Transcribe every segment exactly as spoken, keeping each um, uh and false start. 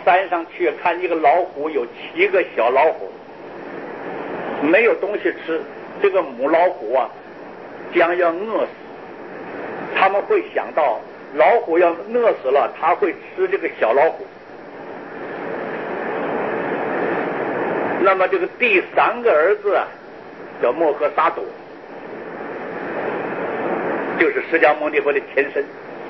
山上去看一个老虎，有七个小老虎，没有东西吃，这个母老虎啊将要饿死。他们会想到老虎要饿死了，他会吃这个小老虎。那么这个第三个儿子啊叫摩诃萨多，就是释迦牟尼佛的前身。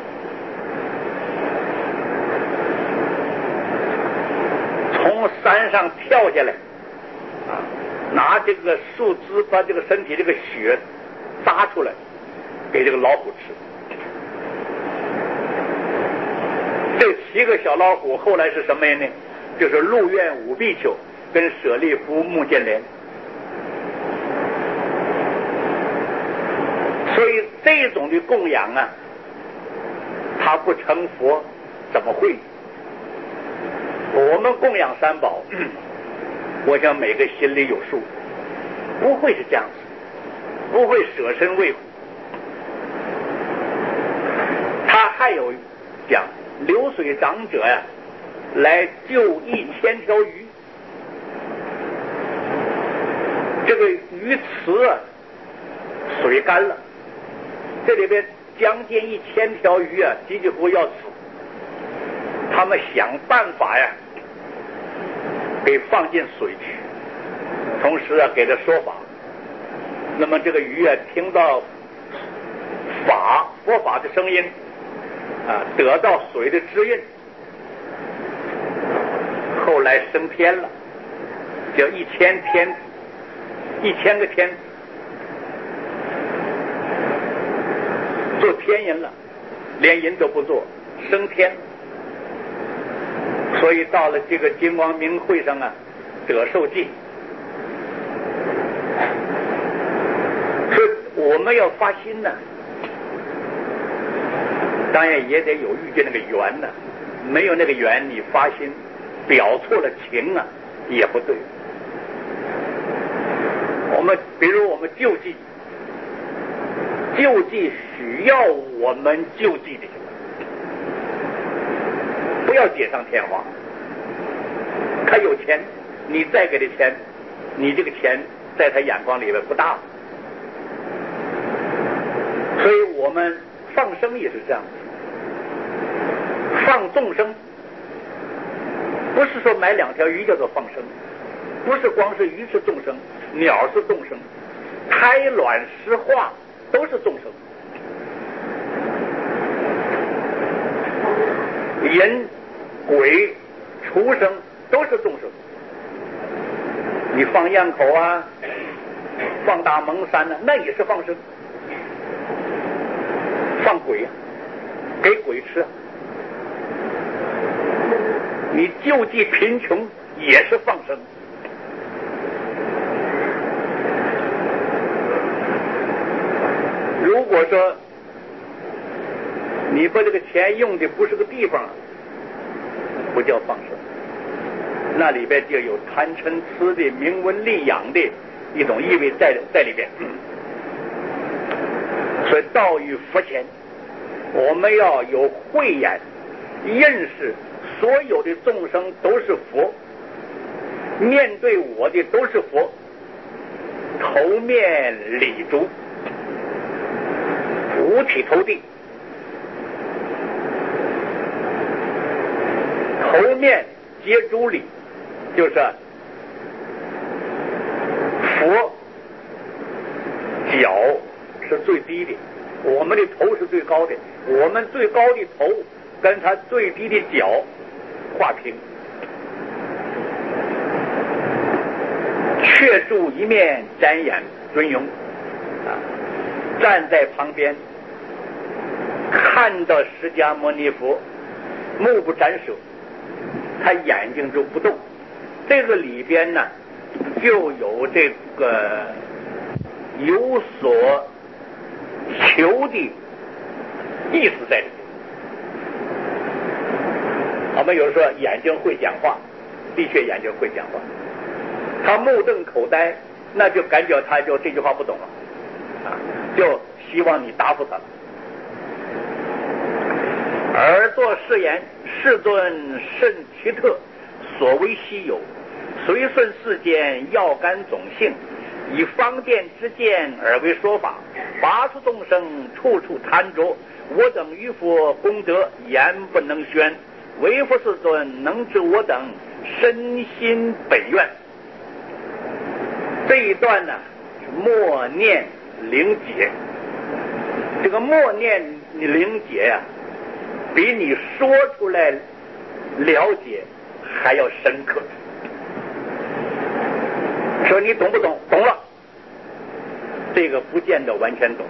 从山上跳下来啊，拿这个树枝把这个身体这个血扎出来给这个老虎吃。这七个小老虎后来是什么人呢？就是鹿苑五比丘跟舍利弗、目犍连。所以这种的供养啊，他不成佛怎么会？我们供养三宝，我想每个心里有数，不会是这样子，不会舍身为虎。他还有讲流水长者呀、啊，来救一千条鱼，这个鱼池啊水干了，这里边将近一千条鱼啊几乎要死，他们想办法呀给放进水去，同时啊给他说法。那么这个鱼啊听到法佛法的声音啊，得到水的滋润，后来升天了，叫一千天子，一千个天子做天人了，连人都不做，升天了。所以到了这个金光明会上啊，得受记。所以我们要发心呢、啊，当然也得有遇见那个缘呢、啊，没有那个缘，你发心表错了情啊，也不对。我们比如我们救济，救济需要我们救济的，不要锦上添花。他有钱，你再给他钱，你这个钱在他眼光里面不大。所以我们放生也是这样，放众生，不是说买两条鱼叫做放生，不是光是鱼是众生，鸟是众生，胎卵石化都是众生，人鬼畜生都是众生。你放堰口啊，放大蒙山啊，那也是放生。放鬼啊，给鬼吃啊。你救济贫穷也是放生。如果说你把这个钱用的不是个地方，不叫放生，那里边就有贪嗔痴的、名闻利养的一种意味在在里边。所以道与佛前，我们要有慧眼，认识所有的众生都是佛，面对我的都是佛，头面礼足，五体投地。头面接诸礼，就是佛脚是最低的，我们的头是最高的，我们最高的头跟他最低的脚画平，却住一面瞻眼尊容啊，站在旁边看到释迦牟尼佛目不展舍，他眼睛就不动。这个里边呢就有这个有所求的意思在里面。我们有人说眼睛会讲话，的确眼睛会讲话，他目瞪口呆，那就感觉他就这句话不懂了啊，就希望你答复他了。 而作是言：世尊甚奇特，所谓稀有，随顺世间要干种性，以方便之见而为说法，拔出众生处处贪着，我等于佛功德言不能宣，唯佛世尊能知我等身心本愿。这一段呢，默念灵解。这个默念灵解呀、啊，比你说出来了解还要深刻。说你懂不懂？懂了，这个不见得完全懂，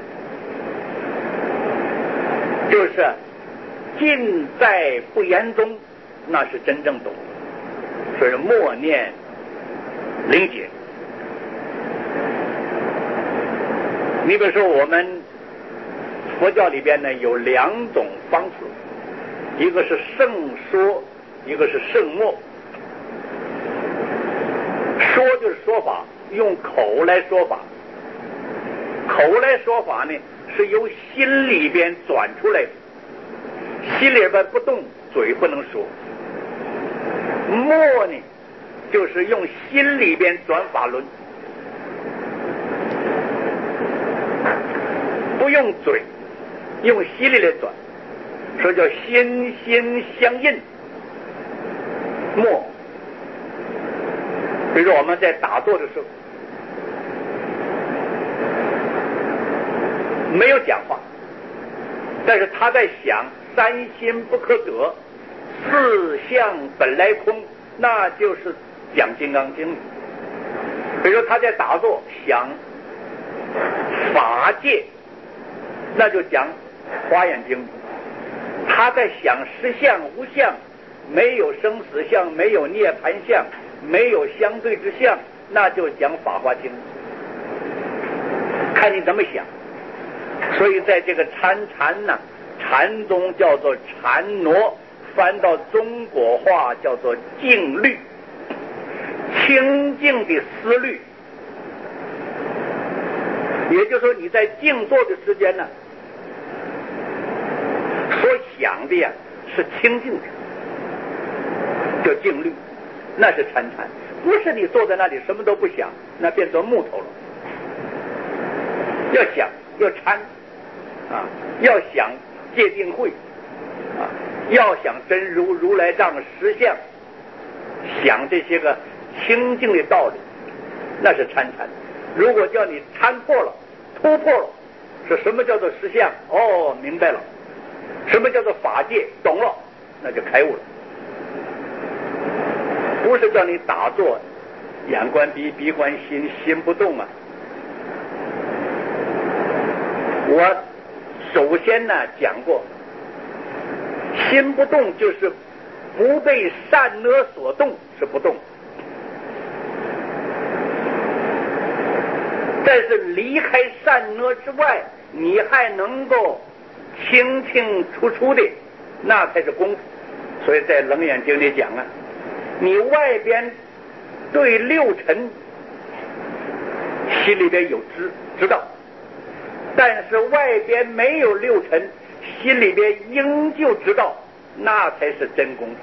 就是尽在不言中，那是真正懂。所以默念灵解。你比如说我们佛教里边呢有两种方式，一个是圣说，一个是圣默。说就是说法，用口来说法。口来说法呢是由心里边转出来的，心里边不动，嘴不能说。默呢就是用心里边转法轮，不用嘴，用心里来转，说叫心心相印。默，比如说我们在打坐的时候没有讲话，但是他在想三心不可得，四相本来空，那就是讲金刚经。比如说他在打坐想法界，那就讲华严经。他在想实相无相，没有生死相，没有涅槃相，没有相对之相，那就讲法华经。看你怎么想。所以在这个禅禅呢，禅宗叫做禅挪，翻到中国话叫做静虑，清净的思虑。也就是说你在静坐的时间呢，所想的呀是清净的，叫静虑，那是禅禅。不是你坐在那里什么都不想，那变成木头了。要想，要参啊，要想戒定慧啊，要想真如如来藏实相，想这些个清净的道理，那是参禅。如果叫你参破了、突破了，说什么叫做实相？哦，明白了。什么叫做法界？懂了，那就开悟了。不是叫你打坐，眼观鼻，鼻观心，心不动啊。我首先呢讲过，心不动就是不被善恶所动，是不动。但是离开善恶之外，你还能够清清楚楚的，那才是功夫。所以在《楞严经》里讲啊，你外边对六尘心里边有知知道，但是外边没有六尘，心里边应就知道，那才是真功夫。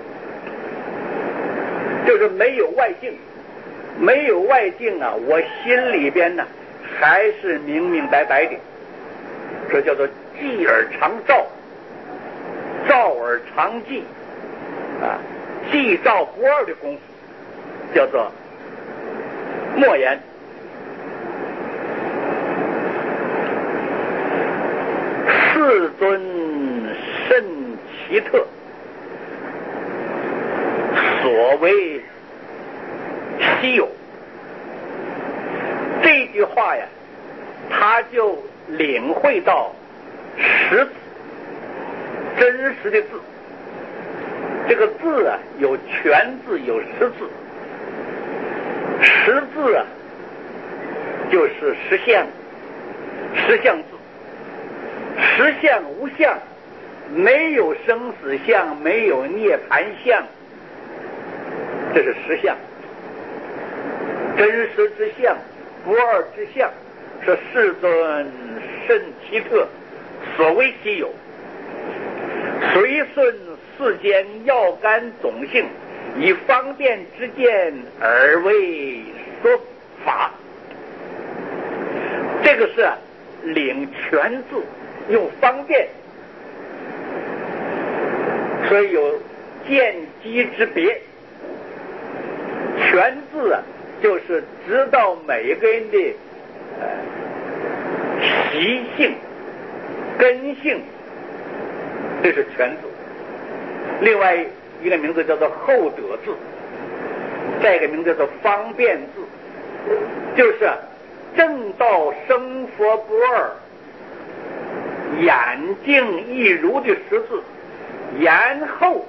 就是没有外境，没有外境啊，我心里边呢还是明明白白的。这叫做寂而常照，照而常寂啊，寂照不二的功夫，叫做默言。世尊甚奇特，所谓稀有。这句话呀，他就领会到实字，真实的字。这个字啊，有全字，有实字。实字啊，就是实相，实相字。实相无相，没有生死相，没有涅槃相，这是实相。真实之相，不二之相，说世尊甚奇特，所谓稀有。 随顺世间要干种性，以方便之见而为说法。这个是领全字，用方便，所以有见机之别。全字啊，就是知道每个人的呃习性、根性，这是全字。另外一个名字叫做厚德字，再一个名字叫做方便字，就是正道生佛不二，眼镜一如的识字，然后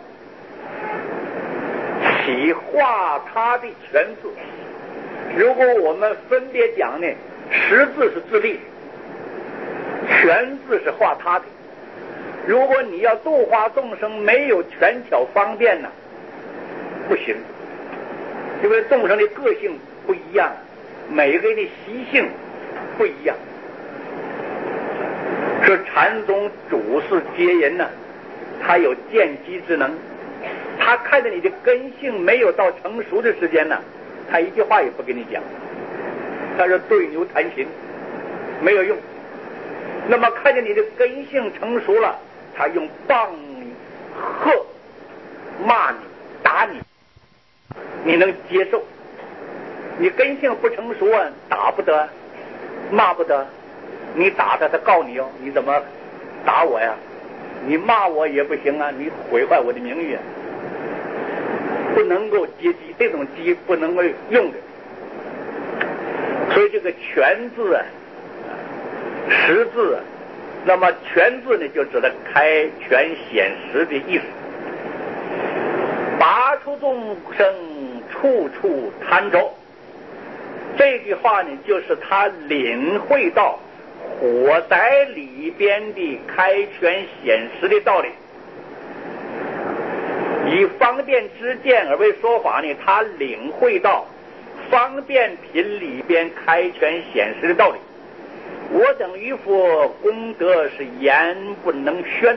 起化他的全字。如果我们分别讲呢，识字是自立，全字是化他的。如果你要度化众生，没有权巧方便呢，不行，因为众生的个性不一样，每个人的习性不一样。说禅宗主事接人呢，他有见机之能，他看着你的根性没有到成熟的时间呢，他一句话也不跟你讲，他说对牛弹琴没有用。那么看见你的根性成熟了，他用棒你、喝、骂你、打你，你能接受。你根性不成熟啊，打不得，骂不得，你打他，他告你哦，你怎么打我呀？你骂我也不行啊，你毁坏我的名誉啊，不能够接机，这种机不能够用的。所以这个全字啊，识字啊，那么全字呢，就指的开权显实的意思。拔出众生，处处贪着。这句话呢，就是他领会到火灾里边的开权显实的道理。以方便之见而为说法呢，他领会到方便品里边开权显实的道理。我等于佛功德是言不能宣。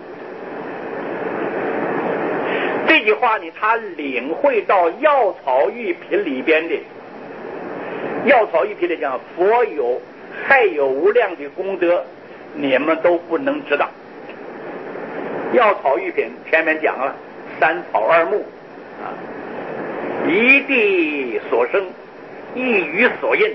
这句话呢，他领会到药草玉品里边的药草玉品里讲，佛有还有无量的功德，你们都不能知道。药草玉品前面讲了三草二木啊，一地所生，一语所应，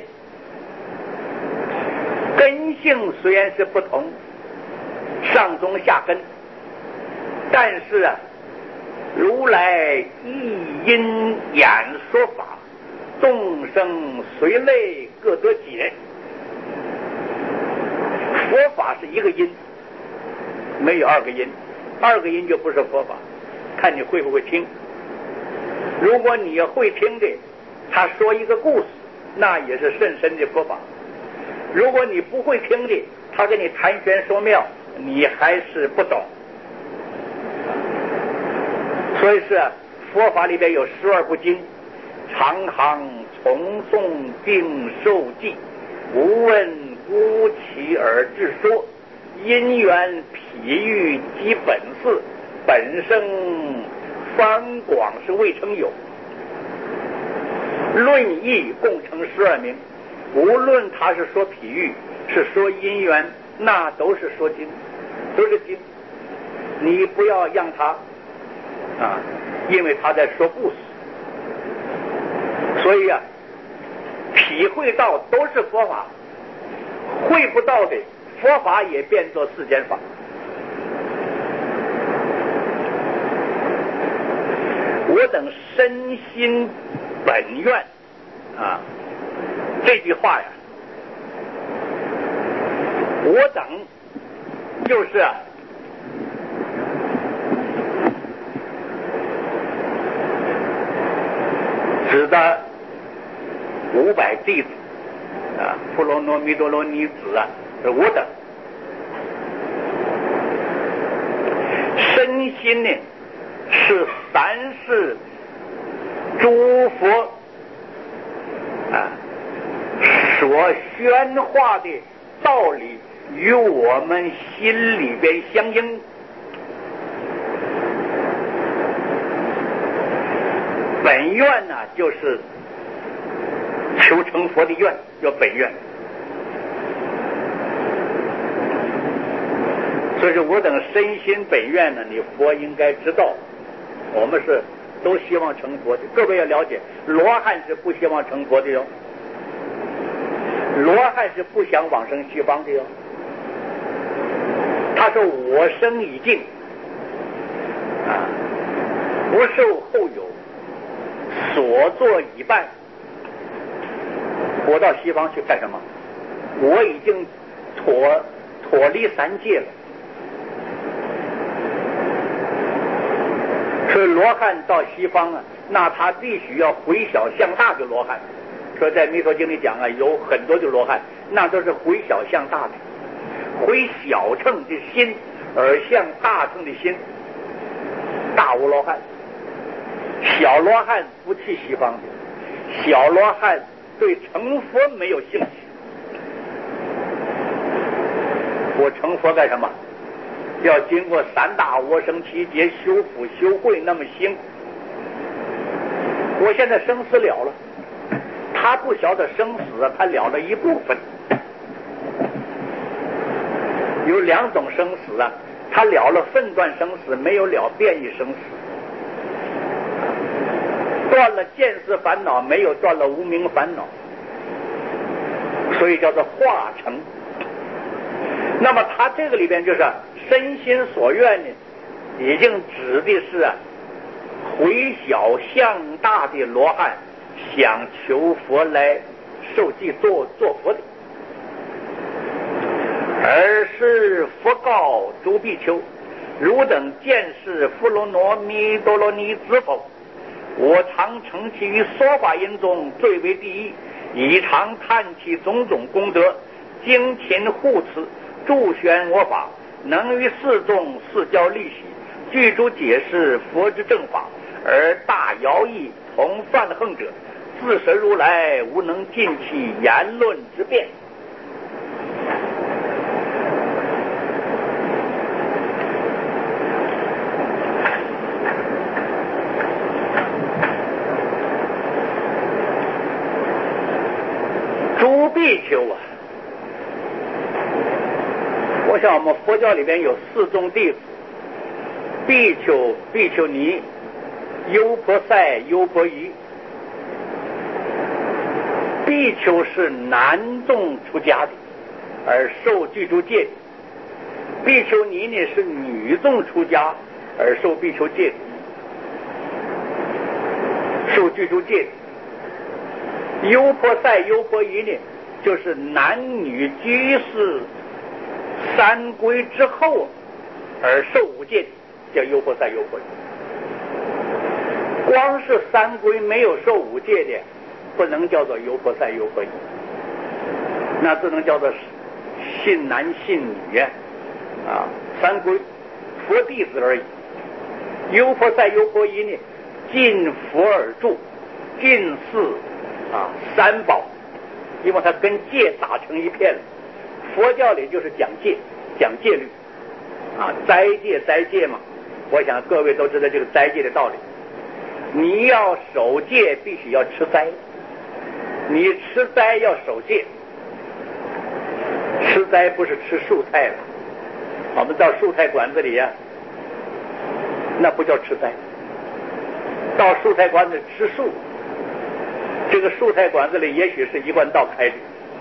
根性虽然是不同，上中下根，但是啊，如来一因演说法，众生随类各得解。佛法是一个因，没有二个因，二个因就不是佛法，看你会不会听。如果你会听的，他说一个故事，那也是甚深的佛法。如果你不会听的，他给你谈玄说妙，你还是不懂。所以是佛法里边有十二部经，常行从诵并受记，无问孤起而自说，因缘譬喻即本事，本生方广是未成有。论义共成十二名，无论他是说譬喻，是说因缘，那都是说经，都是经。你不要让他啊，因为他在说故事，所以啊，体会到都是佛法，会不到的佛法也变作世间法。我等身心本愿啊，这句话呀，我等就是啊，指的五百弟子啊，婆罗罗蜜多罗尼子啊，是我等身心呢，是三世诸佛啊所宣化的道理与我们心里边相应。 本愿呢，就是求成佛的愿，叫本愿。所以说我等身心本愿呢，你佛应该知道，我们是都希望成佛的。各位要了解，罗汉是不希望成佛的哟，罗汉是不想往生西方的哟。他说我生已尽啊，不受后有，所作已办。我到西方去干什么？我已经脱脱离三界了。所以罗汉到西方啊，那他必须要回小向大的罗汉。说在弥陀经里讲啊，有很多的罗汉，那都是回小向大的，回小乘的心而向大乘的心。大无罗汉，小罗汉不去西方的，小罗汉对成佛没有兴趣。我成佛干什么？要经过三大我生七劫修福修慧，那么辛苦。我现在生死了了，他不晓得生死，他了了一部分。有两种生死啊，他了了分段生死，没有了变异生死。断了见思烦恼，没有断了无明烦恼，所以叫做化成。那么他这个里边就是身心所愿呢，已经指的是啊，回小向大的罗汉想求佛来受记做做佛的。而是佛告诸比丘，汝等见是富罗罗弥多罗尼子否？我常承其于说法因中最为第一，以常叹其种种功德，精勤护持，助宣我法，能于世众示教利喜，具诸解释佛之正法，而大摇曳同犯横者，自神如来无能尽其言论之辩。诸比丘啊，我想我们佛教里边有四众弟子：比丘、比丘尼、优婆塞、优婆夷。比丘是男众出家的，而受具足戒；比丘尼呢是女众出家，而受比丘戒，受具足戒。优婆塞、优婆夷呢，就是男女居士三归之后而受五戒，叫优婆塞、优婆夷。光是三归没有受五戒的，不能叫做优婆塞、优婆夷，那只能叫做信男信女啊，三归佛弟子而已。优婆塞、优婆夷呢，尽佛而住，尽寺啊三宝，因为它跟戒打成一片了。佛教里就是讲戒，讲戒律啊，斋戒斋戒嘛。我想各位都知道这个斋戒的道理。你要守戒，必须要吃斋。你吃斋要守戒，吃斋不是吃素菜了。我们到素菜馆子里呀、啊，那不叫吃斋。到素菜馆子吃素，这个素菜馆子里也许是一贯道开的，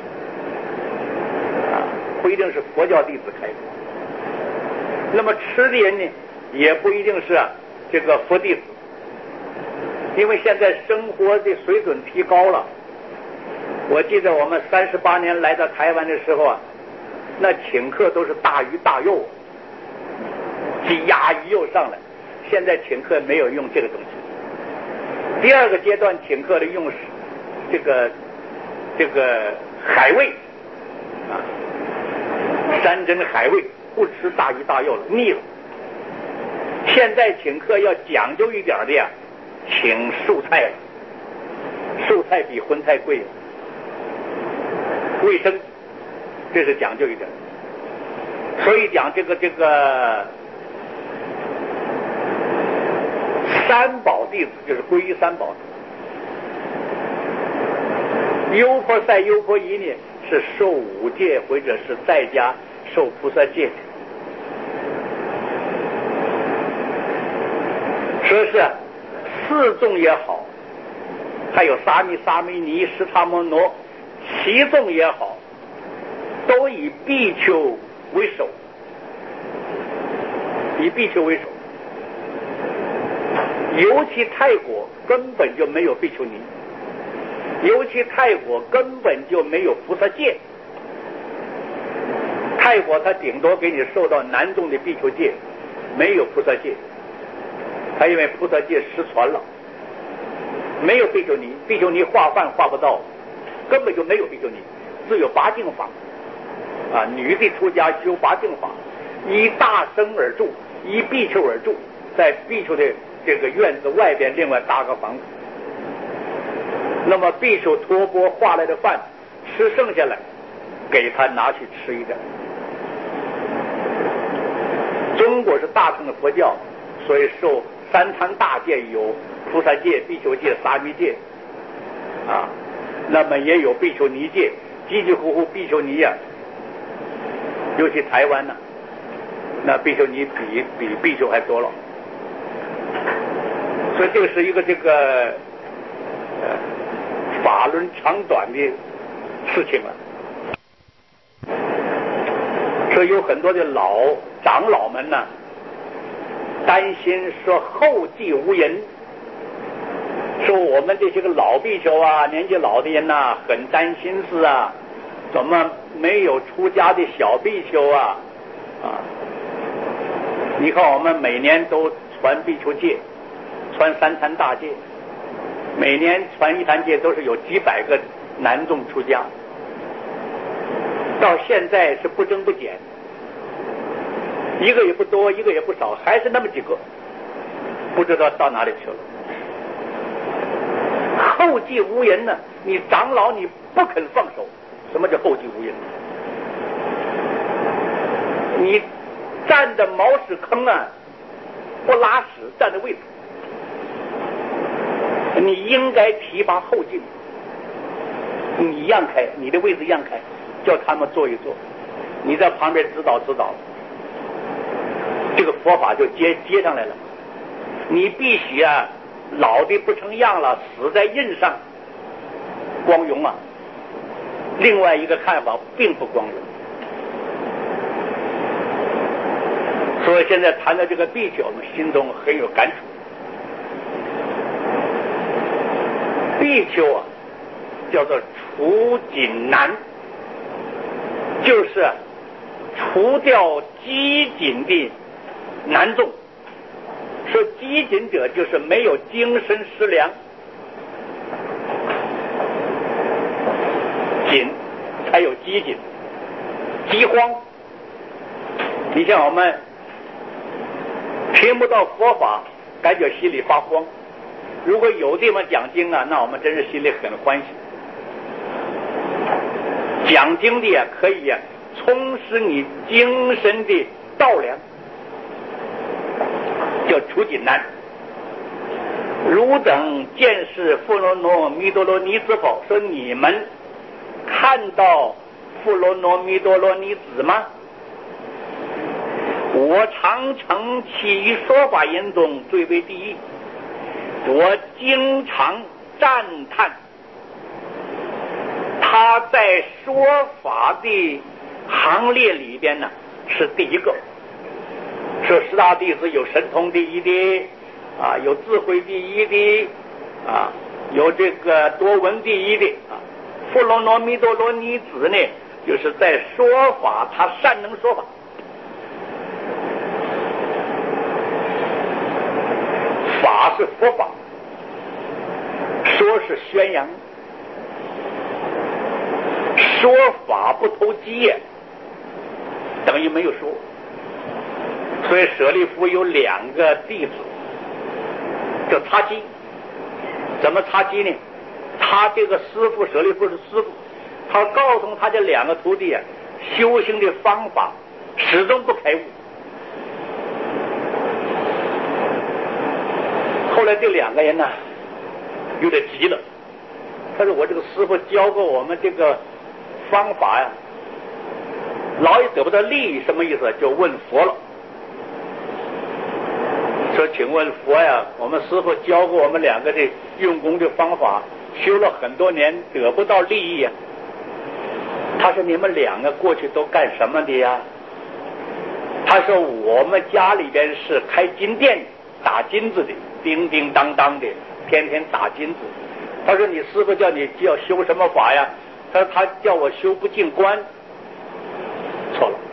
啊，不一定是佛教弟子开的。那么吃的人呢，也不一定是啊这个佛弟子，因为现在生活的水准提高了。我记得我们三十八年来到台湾的时候啊，那请客都是大鱼大肉，鸡鸭鱼肉上来。现在请客没有用这个东西。第二个阶段请客的用这个这个海味啊，山珍海味，不吃大鱼大肉了，腻了。现在请客要讲究一点的呀，请素菜了，素菜比荤菜贵，卫生，这是讲究一点。所以讲这个这个三宝弟子就是皈依三宝。优婆塞、优婆夷呢是受五戒或者是在家受菩萨戒，说是四众也好，还有沙弥、沙弥尼、释迦牟罗，七众也好，都以比丘为首，以比丘为首。尤其泰国根本就没有比丘尼，尤其泰国根本就没有菩萨戒。泰国他顶多给你受到南宗的比丘戒，没有菩萨戒。他因为菩萨戒失传了，没有比丘尼，比丘尼化饭化不到，根本就没有比丘尼，只有八敬法啊，女的出家修八敬法，依大僧而住，依比丘而住，在比丘的这个院子外边另外搭个房子。那么比丘托钵化来的饭吃剩下来，给他拿去吃一点。中国是大乘的佛教，所以受三参大戒，有菩萨戒、比丘戒、沙弥戒啊，那么也有比丘尼戒，几几乎乎比丘尼呀、啊，尤其台湾呢、啊，那比丘尼比比比丘还多了。所以这个是一个这个呃法论长短的事情了。所以有很多的老长老们呢，担心说后继无人，说我们这些个老比丘啊，年纪老的人呐、啊，很担心是啊，怎么没有出家的小比丘啊？啊，你看我们每年都传比丘戒，传三参大戒，每年传一坛戒都是有几百个男众出家，到现在是不增不减，一个也不多，一个也不少，还是那么几个，不知道到哪里去了。后继无人呢？你长老你不肯放手，什么叫后继无人？你占着茅屎坑啊，不拉屎占着位置，你应该提拔后进，你让开，你的位置让开，叫他们做一做，你在旁边指导指导，这个佛法就接接上来了。你必须啊，老的不成样了，死在印上，光荣啊！另外一个看法并不光荣。所以现在谈到这个比丘，我们心中很有感触。比丘啊，叫做除紧难，就是除掉激紧的难众。说激紧者就是没有精神食粮，紧才有激紧，饥荒。你像我们听不到佛法，感觉心里发慌。如果有地方讲经啊，那我们真是心里很欢喜。讲经的啊，可以啊，充实你精神的道粮，叫除紧难。汝等见是富罗罗弥多罗尼子否？说你们看到富罗罗弥多罗尼子吗？我常称其于说法人中最为第一，我经常赞叹他在说法的行列里边呢是第一个。说十大弟子有神通第一的啊，有智慧第一的啊，有这个多闻第一的啊。富罗罗弥多罗尼子呢，就是在说法，他善能说法。法是佛法，说是宣扬，说法不投机，等于没有说。所以舍利弗有两个弟子，叫擦机。怎么擦机呢？他这个师傅，舍利弗是师傅，他告诉他这两个徒弟啊，修行的方法始终不开悟。 后来这两个人呢，有点急了。他说：“我这个师傅教过我们这个方法呀，老也得不到利益，什么意思？就问佛了。说，请问佛呀，我们师傅教过我们两个的用功的方法，修了很多年，得不到利益呀。他说：你们两个过去都干什么的呀？他说：我们家里边是开金店打金子的，叮叮当当的，天天打金子。他说：你师傅叫你要修什么法呀？他说：他叫我修不净观。错了，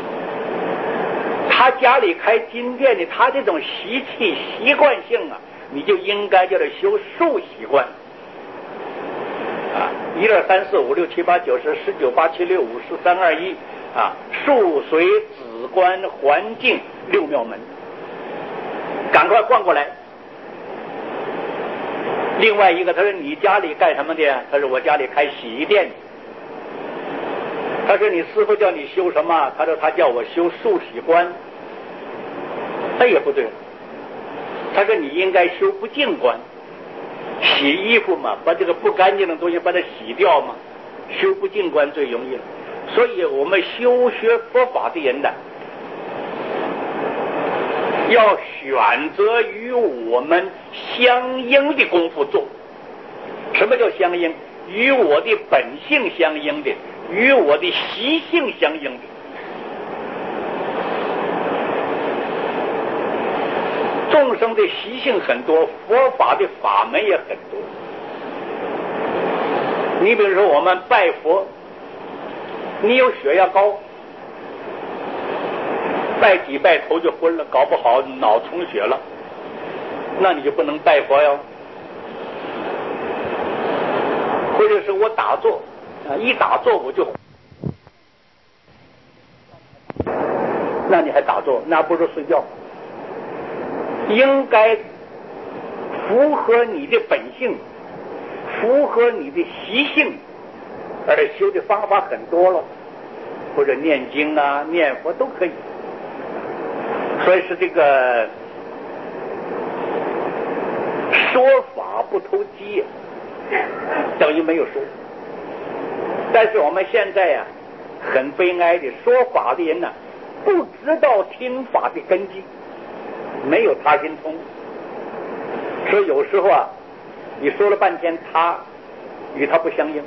他家里开金店的，他这种习气习惯性啊，你就应该叫他修数习惯啊，一二三四五六七八九十十九八七六五四三二一啊，数随子观环境六妙门，赶快换过来。另外一个，他说：你家里干什么的？他说：我家里开洗衣店。他说：你师傅叫你修什么？他说：他叫我修数洗观。那也不对。他说：你应该修不净观，洗衣服嘛，把这个不干净的东西把它洗掉嘛，修不净观最容易了。所以我们修学佛法的人呢，要选择与我们相应的功夫做。什么叫相应？与我的本性相应的，与我的习性相应的。众生的习性很多，佛法的法门也很多。你比如说我们拜佛，你有血压高，拜几拜头就昏了，搞不好脑充血了，那你就不能拜佛哟。或者是我打坐啊，一打坐我就，那你还打坐，那不如睡觉。应该符合你的本性，符合你的习性，而修的方法很多了，或者念经啊、念佛都可以。所以是这个说法不投机，等于没有说。但是我们现在呀、啊，很悲哀的，说法的人呢、啊，不知道听法的根基，没有他心通。所以有时候啊，你说了半天，他与他不相应。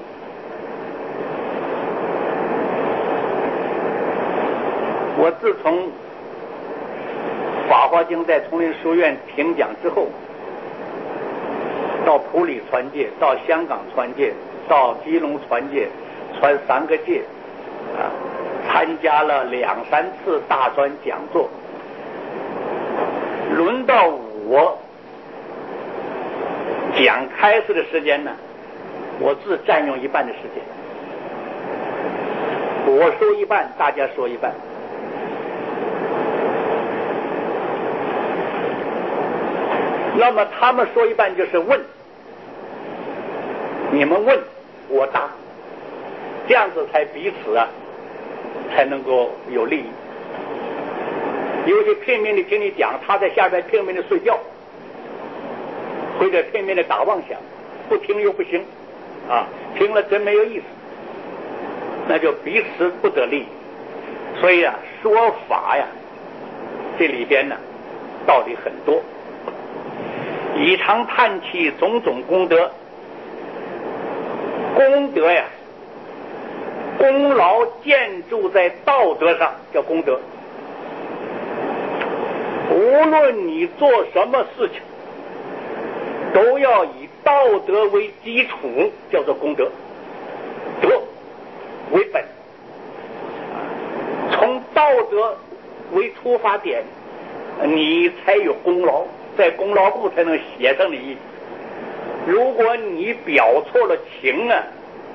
我自从法华经在丛林书院停讲之后，到普里传戒，到香港传戒，到基隆传戒，传三个戒啊，参加了两三次大专讲座。轮到我讲开示的时间呢，我自占用一半的时间，我说一半，大家说一半。那么他们说一半就是问，你们问我答，这样子才彼此啊才能够有利益。有些拼命的听你讲，他在下边拼命的睡觉，或者拼命的打妄想，不听又不行啊，听了真没有意思，那就彼此不得利益。所以啊，说法呀，这里边呢道理很多。以常叹气种种功德，功德呀，功劳建筑在道德上，叫功德。无论你做什么事情，都要以道德为基础，叫做功德。德为本，从道德为出发点，你才有功劳，在功劳簿才能写上你。如果你表错了情啊，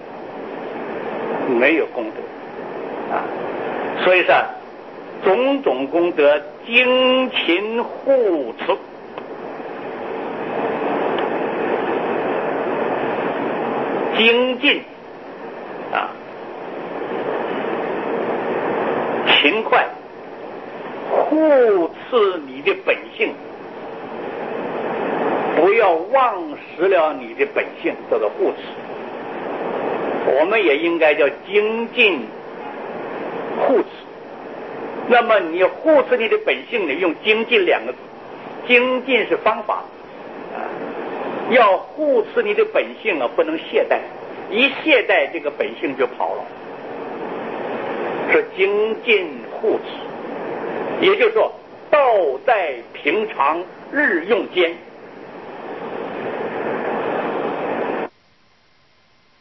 没有功德啊。所以说，种种功德精勤护持，精进啊，勤快，护持你的本性， 不要忘失了你的本性，叫做护持。我们也应该叫精进护持。那么你护持你的本性呢，用精进两个字。精进是方法啊，要护持你的本性啊，不能懈怠，一懈怠这个本性就跑了。是精进护持，也就是说道在平常日用间。